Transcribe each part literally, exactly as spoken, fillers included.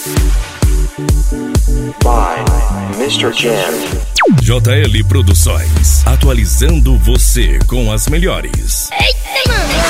by mister Jam. J L Produções, atualizando você com as melhores. Eita,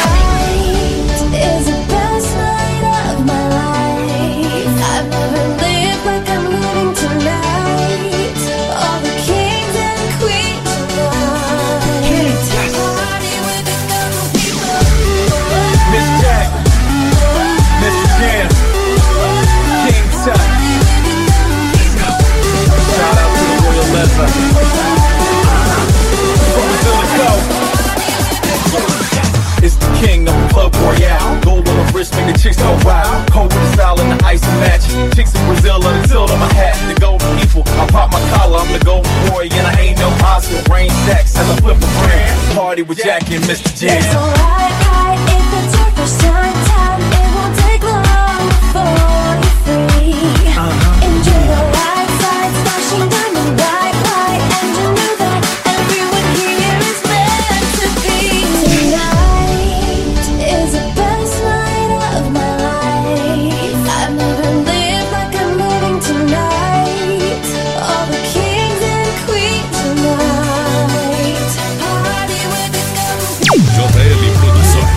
It's the king of the club royale. Gold on the wrist, make the chicks go wild. Cold with the style and the ice and match. Chicks in Brazil love the tilt on my hat. The golden people, I pop my collar. I'm the golden boy and I ain't no Oscar. Rain stacks as I flip a brand. Party with Jack and mister Jam. it's alright, right, if it's your first time, time, it won't take long before you're free. Uh-huh. Enjoy the light side, flashing diamond bright light, and you know that everyone here is meant to be. Tonight is the best night of my life. I've never lived like I'm living tonight. All the kings and queens tonight. Party with the golden J L Produções.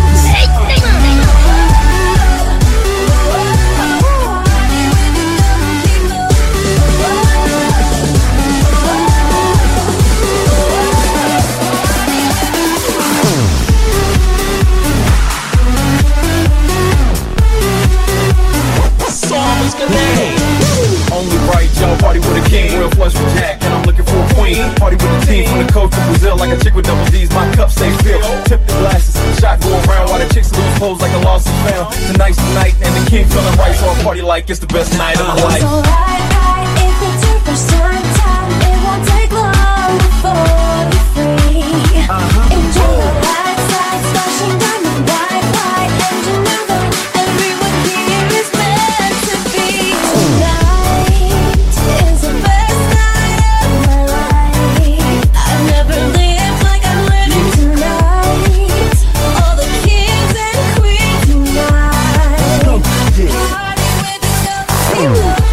Only right, y'all party with a king. Real flush with Jack, and I'm looking for a queen. Party with the team from the coast to Brazil, like a chick with double D's. My cup stay filled. Tip the glasses, shot go around while the chicks lose clothes like a lost and found. Tonight's the night, and the king feeling right, so I party like it's the best night of my life. It's alright, right, if it's your first time, time, it won't take long before you're free. Uh-huh. Enjoy the light side, flashing diamond bright light, and you know that everyone here is meant to be. Tonight is the best night of my life. I've never lived like I'm living tonight. All the kings and queens tonight. Party with the golden people.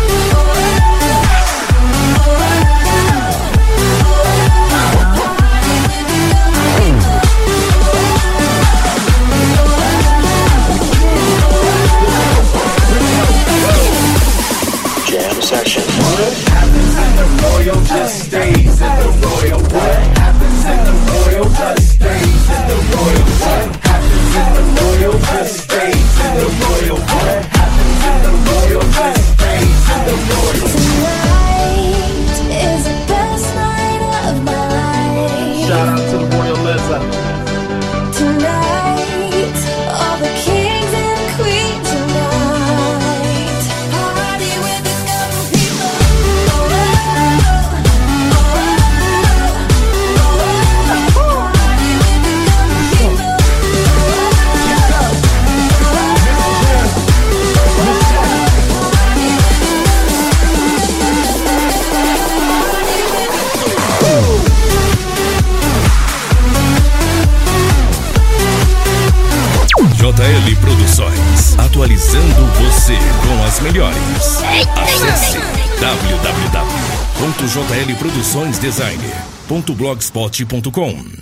Jam session. What happens in the royal just stays in the royal. What happens in the royal just stays in the royal. What happens in the royal just stays in the royal. What happens in the royal just stays in the royal. Tonight is the best night of my life. Shout out to the royal Lizza. Tonight, all the kings and queens tonight. Party with the golden people. Party with the golden people. J L Produções, atualizando você com as melhores. Acesse w w w ponto j l produções designer ponto blogspot ponto com.